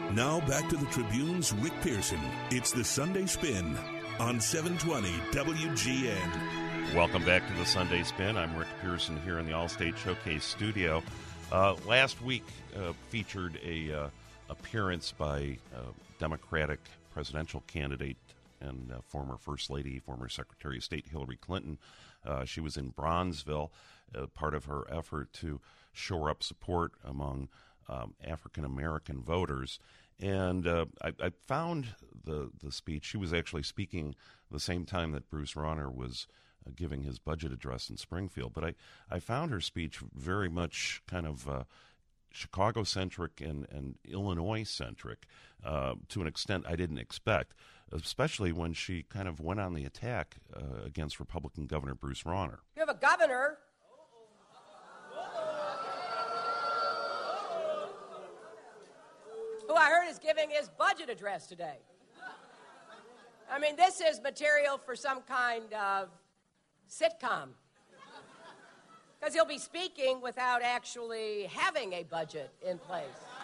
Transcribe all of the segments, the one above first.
Now back to the Tribune's Rick Pearson. It's the Sunday Spin on 720 WGN. Welcome back to the Sunday Spin. I'm Rick Pearson here in the Allstate Showcase studio. Last week featured a appearance by Democratic presidential candidate and former First Lady, former Secretary of State Hillary Clinton. She was in Bronzeville, part of her effort to shore up support among African-American voters. And I found the speech. She was actually speaking the same time that Bruce Rauner was giving his budget address in Springfield. But I found her speech very much kind of Chicago-centric and Illinois-centric to an extent I didn't expect, especially when she kind of went on the attack against Republican Governor Bruce Rauner. You have a governor who I heard is giving his budget address today. I mean, this is material for some kind of sitcom. Because he'll be speaking without actually having a budget in place.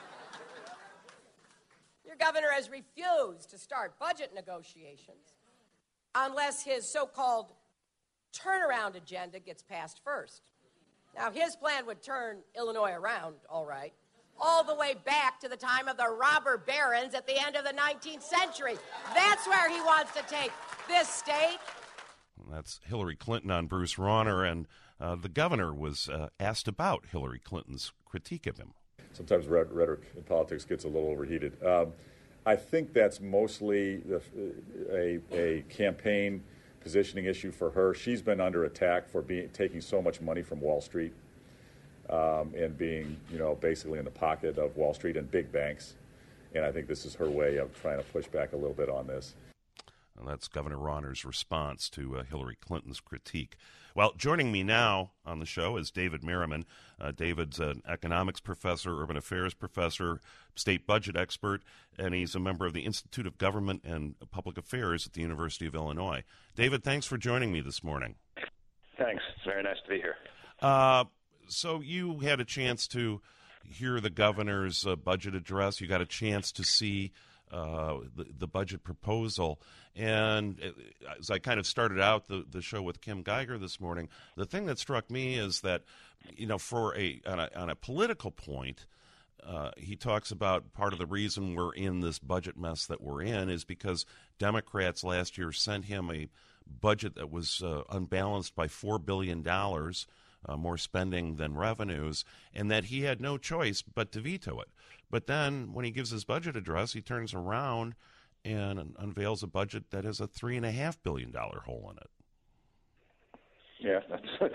Your governor has refused to start budget negotiations unless his so-called turnaround agenda gets passed first. Now, his plan would turn Illinois around, all right, all the way back to the time of the robber barons at the end of the 19th century. That's where he wants to take this state. That's Hillary Clinton on Bruce Rauner, and the governor was asked about Hillary Clinton's critique of him. Sometimes rhetoric in politics gets a little overheated. I think that's mostly a campaign positioning issue for her. She's been under attack for taking so much money from Wall Street and being, basically in the pocket of Wall Street and big banks. And I think this is her way of trying to push back a little bit on this. And that's Governor Rauner's response to Hillary Clinton's critique. Well, joining me now on the show is David Merriman. David's an economics professor, urban affairs professor, state budget expert, and he's a member of the Institute of Government and Public Affairs at the University of Illinois. David, thanks for joining me this morning. Thanks. It's very nice to be here. So you had a chance to hear the governor's budget address. You got a chance to see the budget proposal. And as I kind of started out the show with Kim Geiger this morning, the thing that struck me is that, on a political point, he talks about part of the reason we're in this budget mess that we're in is because Democrats last year sent him a budget that was unbalanced by $4 billion, more spending than revenues, and that he had no choice but to veto it. But then when he gives his budget address, he turns around and unveils a budget that has a $3.5 billion hole in it. Yeah, that's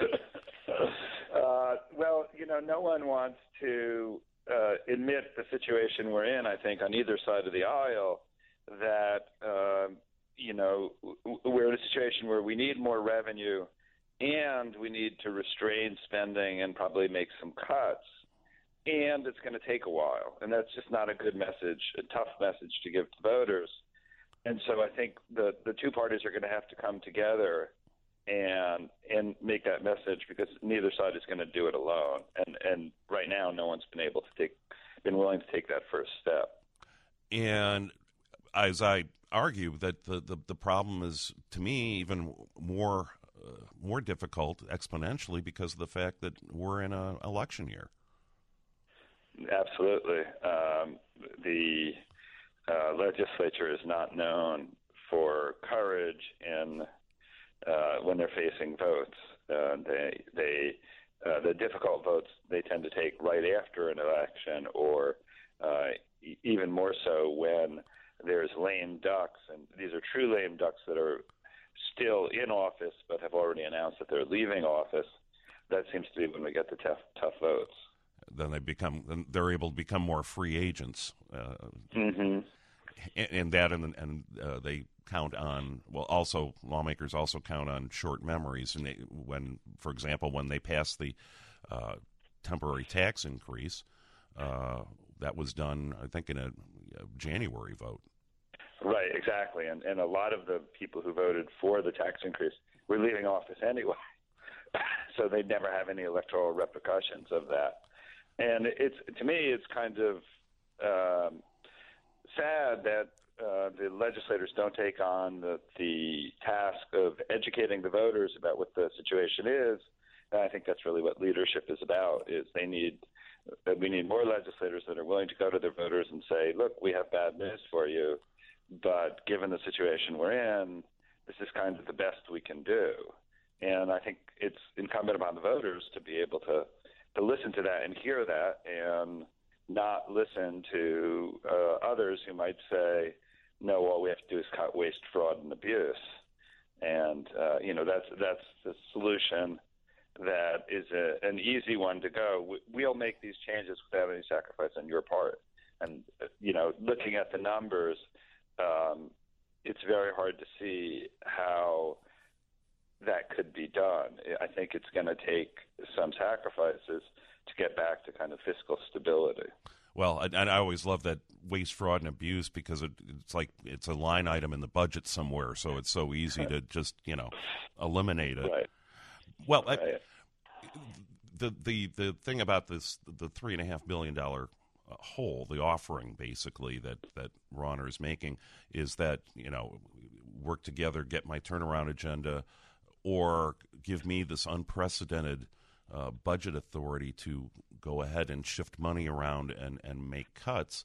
well, no one wants to admit the situation we're in, I think, on either side of the aisle, that, we're in a situation where we need more revenue and we need to restrain spending and probably make some cuts. And it's going to take a while. And that's just not a good message, a tough message to give to voters. And so I think the two parties are going to have to come together and make that message, because neither side is going to do it alone. And right now, no one's been willing to take that first step. And as I argue that the problem is, to me, even more difficult exponentially because of the fact that we're in an election year. Absolutely. The legislature is not known for courage when they're facing votes. The difficult votes they tend to take right after an election, or even more so when there's lame ducks, and these are true lame ducks that are still in office but have already announced that they're leaving office. That seems to be when we get the tough votes. Then they're able to become more free agents, and they count on. Well, also lawmakers also count on short memories, and for example, when they passed the temporary tax increase, that was done, I think, in a January vote. Right, exactly, and a lot of the people who voted for the tax increase were leaving office anyway, so they'd never have any electoral repercussions of that. And to me, it's kind of bad that the legislators don't take on the task of educating the voters about what the situation is. And I think that's really what leadership is about, is we need more legislators that are willing to go to their voters and say, look, we have bad news for you, but given the situation we're in, this is kind of the best we can do. And I think it's incumbent upon the voters to be able to listen to that and hear that and not listen to others who might say, no, all we have to do is cut waste, fraud, and abuse. And, that's the solution that is an easy one to go. We'll make these changes without any sacrifice on your part. And, looking at the numbers, it's very hard to see how that could be done. I think it's going to take some sacrifices to get back to kind of fiscal stability. Well, and I always love that waste, fraud, and abuse because it's like it's a line item in the budget somewhere, so it's so easy to just eliminate it. Right. Well, the thing about the $3.5 billion hole, the offering basically that Rauner is making, is that work together, get my turnaround agenda, or give me this unprecedented budget authority to go ahead and shift money around and make cuts.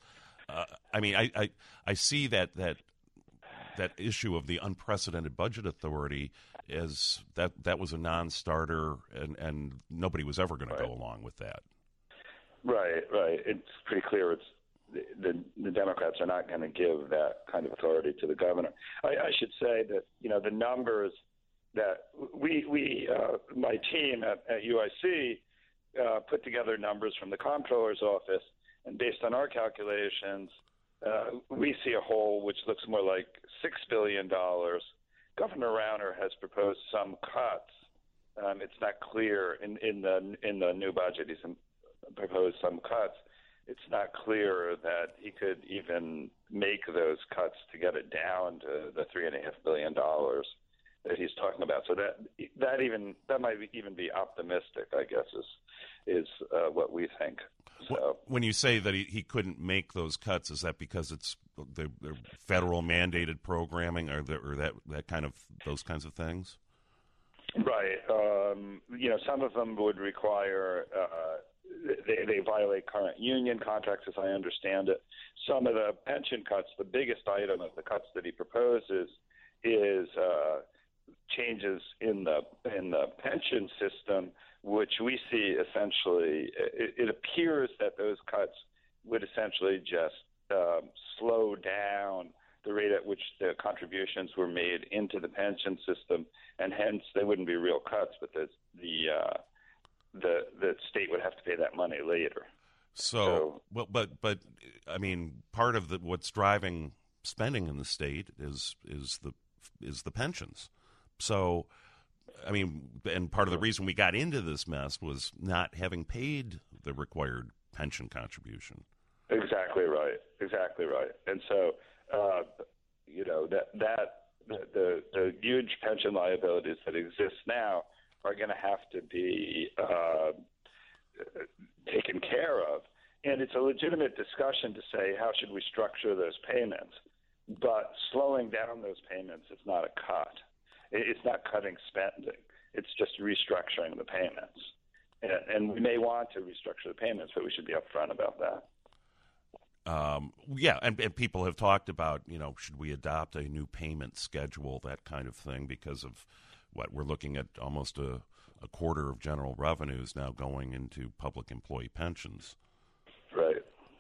I see that issue of the unprecedented budget authority as that was a non-starter, and nobody was ever going to go along with that. Right. It's pretty clear the Democrats are not going to give that kind of authority to the governor. I should say that the numbers that we my team at UIC put together numbers from the comptroller's office, and based on our calculations, we see a hole which looks more like $6 billion. Governor Rauner has proposed some cuts. It's not clear in the new budget. He's proposed some cuts. It's not clear that he could even make those cuts to get it down to the $3.5 billion that he's talking about. So that might even be optimistic, I guess, is what we think. So when you say that he couldn't make those cuts, is that because it's the federal mandated programming, or that kind of those kinds of things? Right. Some of them would require they violate current union contracts, as I understand it. Some of the pension cuts, the biggest item of the cuts that he proposes is changes in the pension system, which we see essentially. It appears that those cuts would essentially just slow down the rate at which the contributions were made into the pension system, and hence they wouldn't be real cuts, but the state would have to pay that money later. So but I mean, part of what's driving spending in the state is the pensions. So, I mean, and part of the reason we got into this mess was not having paid the required pension contribution. Exactly right. And so, the huge pension liabilities that exist now are going to have to be taken care of. And it's a legitimate discussion to say, how should we structure those payments? But slowing down those payments is not a cut. It's not cutting spending. It's just restructuring the payments. And we may want to restructure the payments, but we should be upfront about that. And people have talked about, should we adopt a new payment schedule, that kind of thing, because of what we're looking at, almost a quarter of general revenues now going into public employee pensions. Right.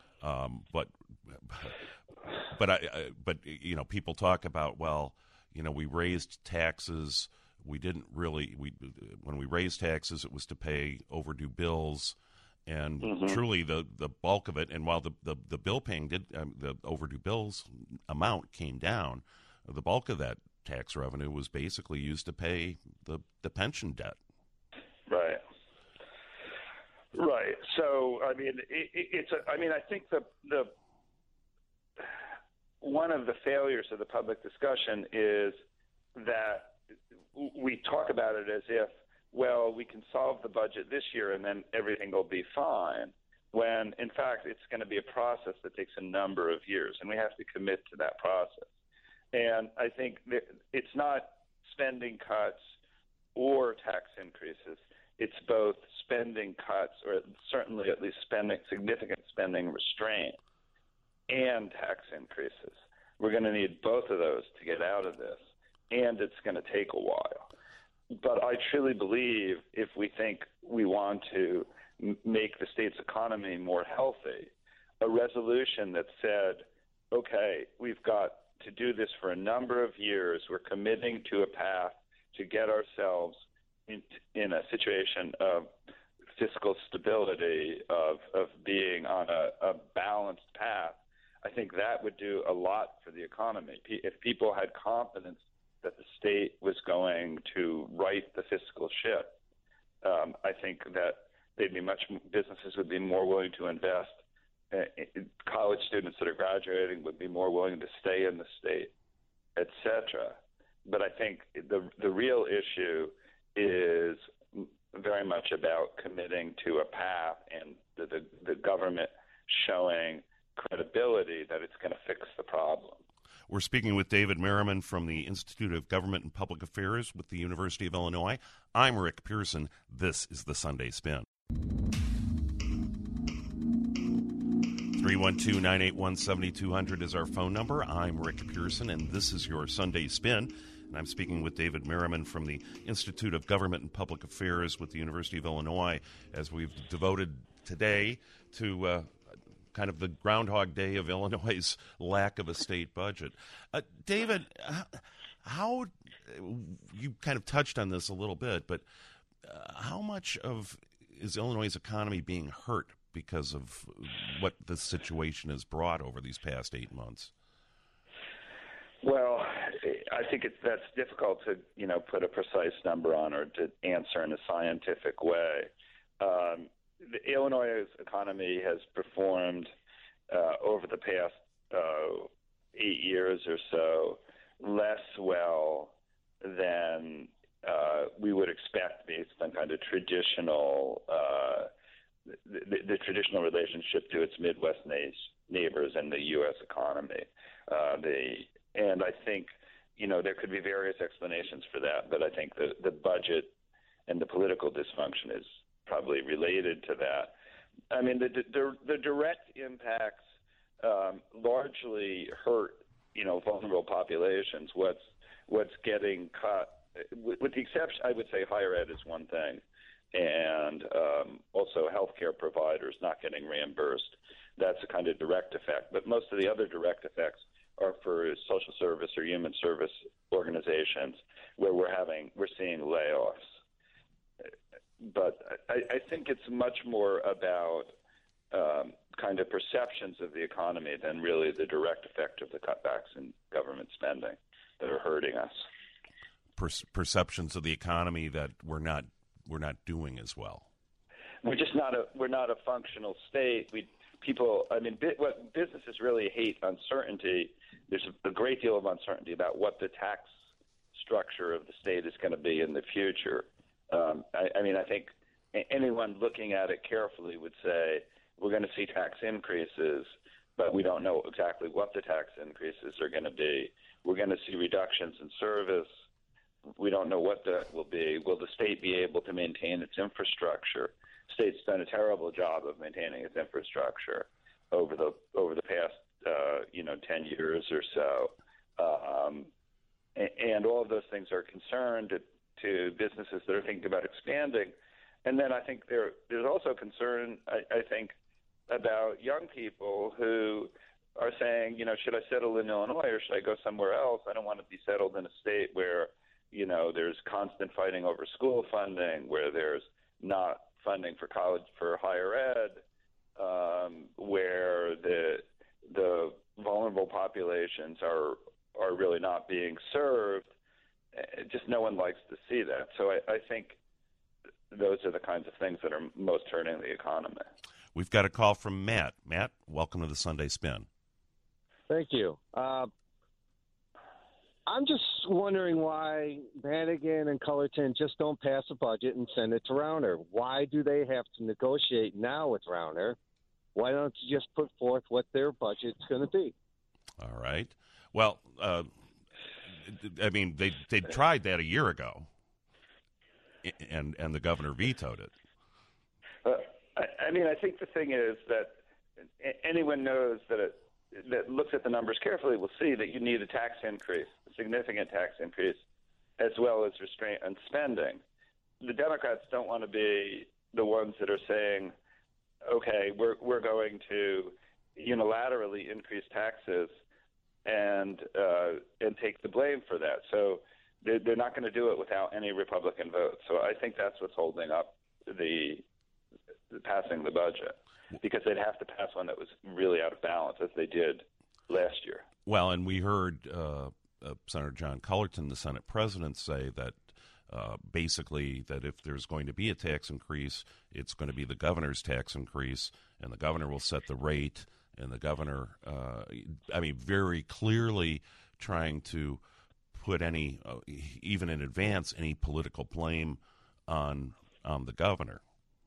But people talk about, we raised taxes. We didn't really. When we raised taxes, it was to pay overdue bills, and truly the bulk of it. And while the bill paying the overdue bills amount came down, the bulk of that tax revenue was basically used to pay the pension debt. Right. So I mean, I think the one of the failures of the public discussion is that we talk about it as if, we can solve the budget this year and then everything will be fine, when, in fact, it's going to be a process that takes a number of years, and we have to commit to that process. And I think that it's not spending cuts or tax increases. It's both spending cuts, or certainly at least significant spending restraint, and tax increases. We're going to need both of those to get out of this, and it's going to take a while. But I truly believe if we think we want to make the state's economy more healthy, a resolution that said, okay, we've got to do this for a number of years, we're committing to a path to get ourselves in a situation of fiscal stability, of being on a balanced path, I think that would do a lot for the economy. If people had confidence that the state was going to right the fiscal ship, I think that businesses would be more willing to invest. College students that are graduating would be more willing to stay in the state, et cetera. But I think the real issue is very much about committing to a path and the government showing credibility that it's going to fix the problem. We're speaking with David Merriman from the Institute of Government and Public Affairs with the University of Illinois. I'm Rick Pearson. This is the Sunday Spin. 312-981-7200 is our phone number. I'm Rick Pearson, and this is your Sunday Spin. And I'm speaking with David Merriman from the Institute of Government and Public Affairs with the University of Illinois, as we've devoted today to kind of the Groundhog Day of Illinois' lack of a state budget. David, how you kind of touched on this a little bit, but how much is Illinois' economy being hurt because of what the situation has brought over these past 8 months? Well, I think that's difficult to put a precise number on or to answer in a scientific way. The Illinois' economy has performed over the past 8 years or so less well than we would expect based on kind of traditional the traditional relationship to its Midwest neighbors and the U.S. economy. And I think there could be various explanations for that, but I think the budget and the political dysfunction is probably related to that. I mean, the direct impacts largely hurt, vulnerable populations. What's getting cut, with the exception, I would say higher ed is one thing, and also healthcare providers not getting reimbursed. That's a kind of direct effect. But most of the other direct effects are for social service or human service organizations where we're seeing layoffs. But I think it's much more about kind of perceptions of the economy than really the direct effect of the cutbacks in government spending that are hurting us. Perceptions of the economy that we're not doing as well. We're not a functional state. What businesses really hate uncertainty. There's a great deal of uncertainty about what the tax structure of the state is going to be in the future. I think anyone looking at it carefully would say we're going to see tax increases, but we don't know exactly what the tax increases are going to be. We're going to see reductions in service. We don't know what that will be. Will the state be able to maintain its infrastructure? The state's done a terrible job of maintaining its infrastructure over the past 10 years or so, and all of those things are concerned to businesses that are thinking about expanding. And then I think there's also concern, I think, about young people who are saying, should I settle in Illinois or should I go somewhere else? I don't want to be settled in a state where, there's constant fighting over school funding, where there's not funding for college, for higher ed, where the vulnerable populations are really not being served. Just no one likes to see that. So I think those are the kinds of things that are most hurting the economy. We've got a call from Matt. Matt, welcome to the Sunday Spin. Thank you. I'm just wondering why Madigan and Cullerton just don't pass a budget and send it to Rauner. Why do they have to negotiate now with Rauner Why don't you just put forth what their budget's going to be? All right. Well, I mean, they tried that a year ago, and the governor vetoed it. I mean, I think the thing is that anyone knows that looks at the numbers carefully will see that you need a tax increase, a significant tax increase, as well as restraint on spending. The Democrats don't want to be the ones that are saying, okay, we're going to unilaterally increase taxes and take the blame for that. So they're not going to do it without any Republican votes. So I think that's what's holding up the passing the budget, because they'd have to pass one that was really out of balance, as they did last year. Well, and we heard Senator John Cullerton, the Senate president, say that basically that if there's going to be a tax increase, it's going to be the governor's tax increase, and the governor will set the rate, and the governor, very clearly trying to put any, even in advance, any political blame on the governor.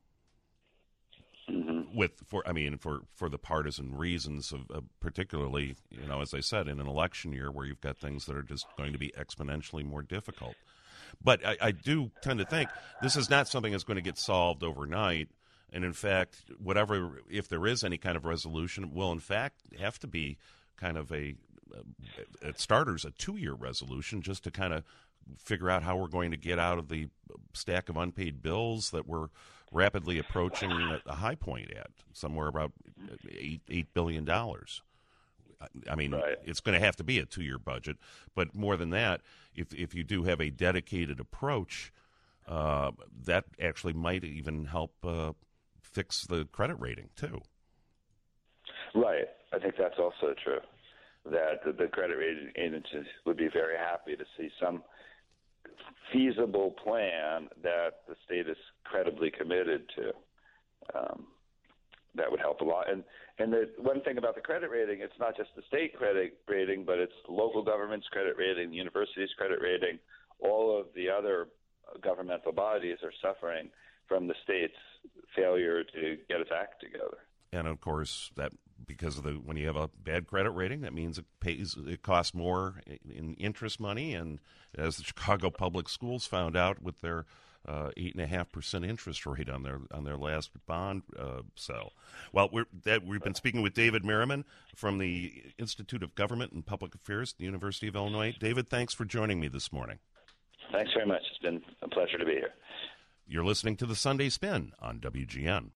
For the partisan reasons of particularly, as I said, in an election year where you've got things that are just going to be exponentially more difficult. But I do tend to think this is not something that's going to get solved overnight. And in fact, if there is any kind of resolution, it will in fact have to be kind of at starters, a 2-year resolution, just to kind of figure out how we're going to get out of the stack of unpaid bills that we're rapidly approaching a high point at, somewhere about $8 billion. I mean, right. It's going to have to be a 2-year budget. But more than that, if you do have a dedicated approach, that actually might even help fix the credit rating, too. Right. I think that's also true, that the credit rating agencies would be very happy to see some feasible plan that the state is credibly committed to. That would help a lot. And the one thing about the credit rating, it's not just the state credit rating, but it's local government's credit rating, the university's credit rating. All of the other governmental bodies are suffering from the state's failure to get its act together. And of course, that because of when you have a bad credit rating, that means it costs more in interest money. And as the Chicago Public Schools found out with their 8.5% interest rate on their last bond sale. Well, we've been speaking with David Merriman from the Institute of Government and Public Affairs at the University of Illinois. David, thanks for joining me this morning. Thanks very much. It's been a pleasure to be here. You're listening to the Sunday Spin on WGN.